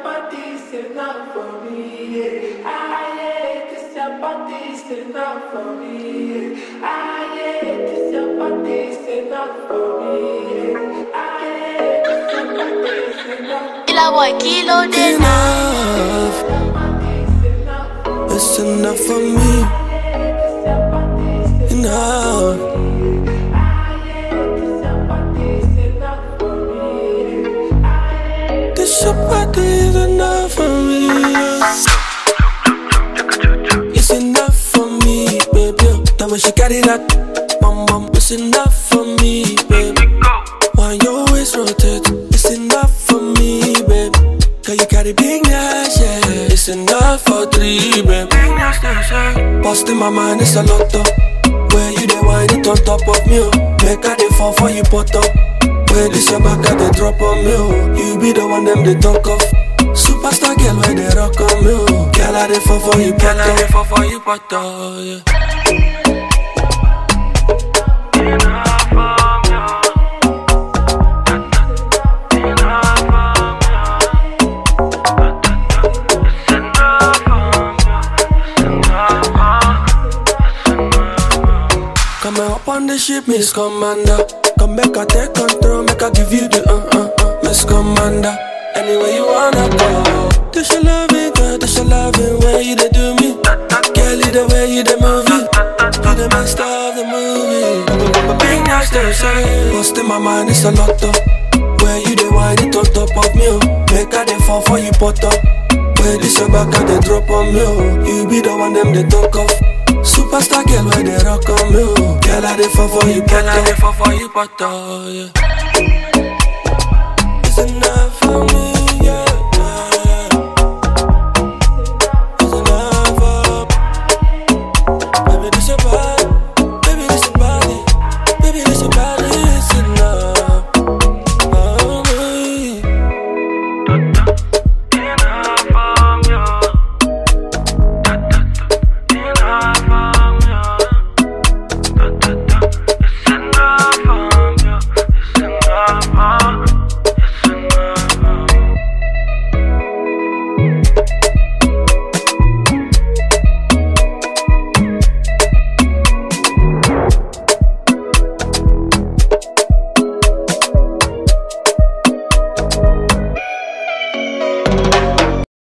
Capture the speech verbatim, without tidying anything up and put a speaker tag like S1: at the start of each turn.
S1: body's enough for me. Yeah. Ah, yeah, this your body's enough for me. Yeah. Ah, yeah, this your body's enough for me. Yeah. Ah, yeah, this your body's enough.
S2: Killer boy, kilo de
S3: Enough. It's enough for me. Enough. This your body is enough for me. It's enough for me, baby. That when she carry that bum bum, it's enough for me, baby. When your waist rotate, it's enough for me, baby. Cause you carry big ass, yeah. It's enough for three, baby. Busting my mind, it's a lot of. Where you the wine it on top of me, oh. Make her the fall for you pot up. Where this your back at the drop on me, oh. You be the one them they talk of. Superstar girl where they rock on me, oh. Girl I the fall for you pot up. Girl I the fall for you pot up, yeah. Come up on the ship, Miss Commander. Come make I take control, make I give you the uh uh uh, Miss Commander. Anywhere you wanna go. This your loving, girl, this your loving. Where you they do me? Girl, you the way you the movie. You the best of the movie. Big nice to say. Lost in my mind, it's a lot of. Where you the wine it on top of me, oh. Make I the fall for you pot up. Where this your back at the drop on me, oh. You be the one them they talk of. Superstar girl where they rock on me, oh. Girl I dey fall for you, girl I dey fall for you, but oh, yeah.